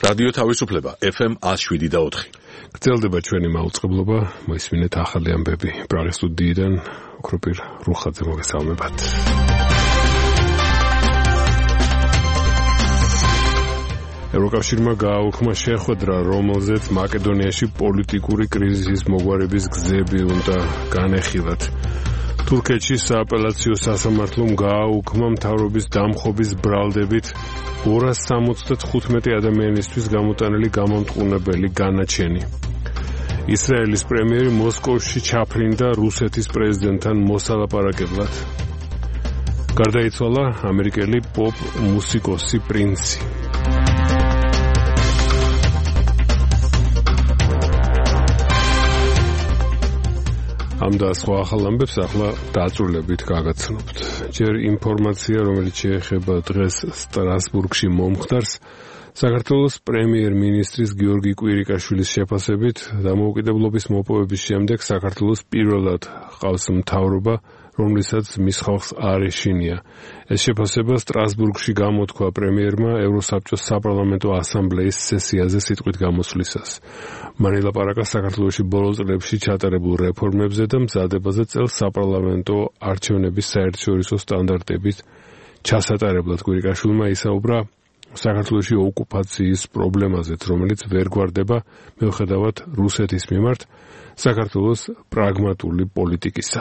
რადიო თავისუფლება FM 107.4. გრძელდება ჩვენი მაუწყებლობა, მოისმინეთ ახალი ამბები. პრაღის სტუდიიდან ოქროპირ რუხაძე მოგესალმებათ. ევროკავშირმა გააუქმა შეხვედრა, რომელზეც მაკედონიაში პოლიტიკური კრიზისის მოგვარების გზები უნდა განეხილათ. თურქეთში სააპელაციო სასამართლომ გააუქმა მთავრობის დამხობის ბრალდებით 275 ადამიანისთვის გამოტანილი გამომტყუნებელი განაჩენი. ისრაელის პრემიერი მოსკოვში ჩაფრინდა რუსეთის პრეზიდენტთან მოსალაპარაკებლად. გარდაიცვალა ამერიკელი პოპ მუსიკოსი პრინცი. ამ და სხვა ახალ ამბებს ახლა დაწვრილებით გაგაცნობთ. ჯერ ინფორმაცია, რომელიც შეეხება დღეს სტრასბურგში მომხდარს, საქართველოს პრემიერ-მინისტრის გიორგი კვირიკაშვილის შეფასებით, დამოუკიდებლობის მოპოვების შემდეგ საქართველოს პირველად ჰყავს მთავრობა, რომლითაც მის ხალხს არ ეშინია. ეს შეფასება სტრასბურგში გამოთქვა პრემიერმა ევროსაბჭოს საპარლამენტო ასამბლეის სესიაზე სიტყვით გამოსვლისას. მან ელაპარაკა საქართველოში ბოლო წლებში ჩატარებულ რეფორმებზე და მზადებაზე წელს საპარლამენტო არჩევნების საერთაშორისო სტანდარტებით ჩასატარებლად. კვირიკაშვილმა ისაუბრა საქართველოში ოკუპაციის პრობლემაზეც, რომელიც ვერ გვარდება მიუხედავად რუსეთის მიმართ საქართველოს პრაგმატული პოლიტიკისა.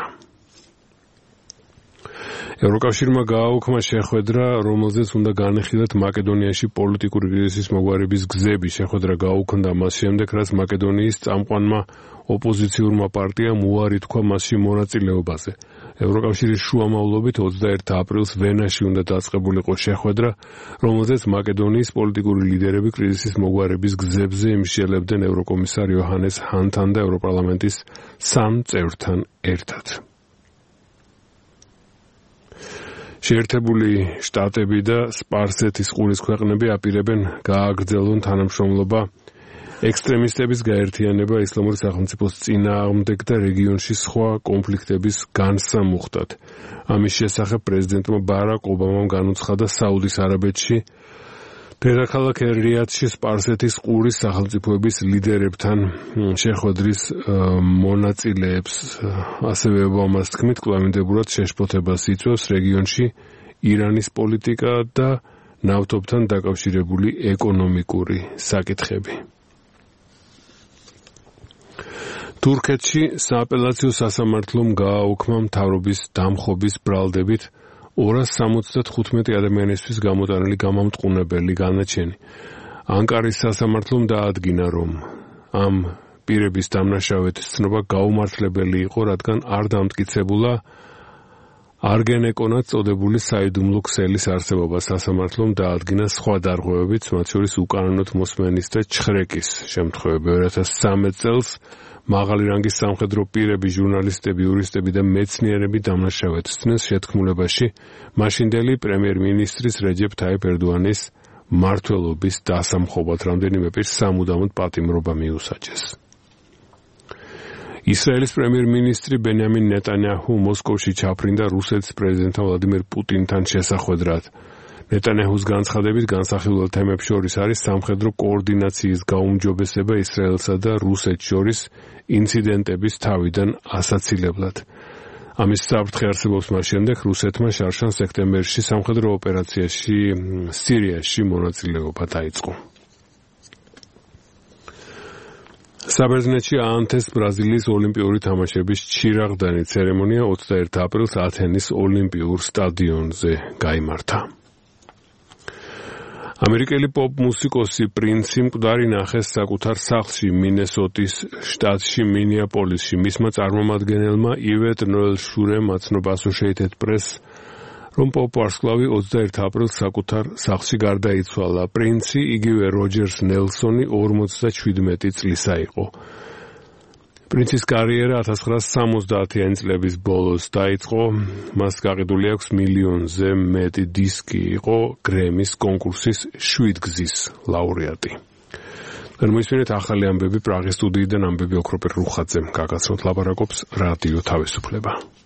ევროკავშირმა გააუქმა შეხვედრა, რომელზეც უნდა განეხილათ მაკედონიაში პოლიტიკური კრიზისის მოგვარების გზები. შეხვედრა გააუქმდა მას შემდეგ, რაც მაკედონიის წამყვანმა ოპოზიციურმა პარტიამ უარი თქვა მასში მონაწილეობაზე. ევროკავშირის შუამავლობით 21 აპრილს ვენაში უნდა დაწყებულიყო შეხვედრა, რომელზეც მაკედონიის პოლიტიკური ლიდერები კრიზისის მოგვარების გზებზე იმსჯელებდნენ ევროკომისარ იოჰანეს ჰანთან და ევროპარლამენტის 3 წევრთან ერთად. შეერთებული შტატები და სპარსეთის ყურის ქვეყნები აპირებენ გააგრძელონ თანამშრომლობა ექსტრემისტების გაერთიანება ისლამური სახელმწიფოს წინააღმდეგ და რეგიონში სხვა კონფლიქტების განსამუხტად. ამის შესახებ პრეზიდენტმა ბარაკ ობამამ განუცხადა საუდის არაბეთში დედაქალაქ რიადში სპარსეთის ყურის სახელმწიფოების ლიდერებთან შეხვედრის მონაწილეებს. ასევე ობამას თქმით, კვლავინდებურად შეშფოთებას იწვევს რეგიონში ირანის პოლიტიკა და ნავთობთან დაკავშირებული ეკონომიკური საკითხები. თურქეთში სააპელაციო სასამართლომ გააუქმა მთავრობის დამხობის ბრალდებით 275 ადამიანისთვის გამოტანილი გამომტყუნებელი განაჩენი. ანკარის სასამართლომ დაადგინა, რომ ამ პირების დამნაშავედ ცნობა გაუმართლებელი იყო, რადგან არ დამტკიცებულა არგენეკონად წოდებული საიდუმლო ქსელის არსებობა. სასამართლომ დაადგინა სხვა დარღვევებიც, მათ შორის უკანონოდ მოსმენის და ჩხრეკის შემთხვევები. 2013 წელს მაღალი რანგის სამხედრო პირები, ჟურნალისტები, იურისტები და მეცნიერები დამნაშავედ სცნეს შეთქმულებაში მაშინდელი პრემიერ-მინისტრის რეჯეფ თაიფ ერდოანის მმართველობის დასამხობად. რამდენიმე პირს სამუდამოდ პატიმრობა მიუსაჯეს. ისრაელის პრემიერ-მინისტრი ბენიამინ ნეტანიაჰუ მოსკოვში ჩაფრინდა რუსეთის პრეზიდენტთან ვლადიმერ პუტინთან შესახვედრად. ნეტანიაჰუს განცხადებით განსახილველ თემებს შორის არის სამხედრო კოორდინაციის გაუმჯობესება ისრაელსა და რუსეთს შორის ინციდენტების თავიდან ასაცილებლად. ამის საფრთხე არსებობს მას შემდეგ, რუსეთმა შარშან სექტემბერში სამხედრო ოპერაციაში სირიაში მონაწილეობა დაიწყო. საბერძნეთში აანთეს ბრაზილიის ოლიმპიური თამაშების ჩირაღდანი. ცერემონია 21 აპრილს ათენის ოლიმპიურ სტადიონზე გაიმართა. ამერიკელი პოპ მუსიკოსი პრინცი მკვდარი ნახეს საკუთარ სახლში მინესოტის შტატში მინეაპოლისში. მისმა წარმომადგენელმა ივეტ ნოელ შურემ აცნობა Associated Press, რომ პოპ ვარსკვლავი 21 აპრილს საკუთარ სახლში გარდაიცვალა. პრინცი, იგივე როჯერს ნელსონი 57 წლისა იყო. პრინცის კარიერა 1970-იანი წლების ბოლოს დაიწყო. მას გაყიდული აქვს მილიონზე მეტი დისკი, იყო გრემის კონკურსის 7 გზის ლაურეატი. მოისმინეთ ახალი ამბები პრაღის სტუდიიდან, ამბები ოქროპირ რუხაძემ გაგაცნოთ, ლაპარაკობს რადიო თავისუფლება.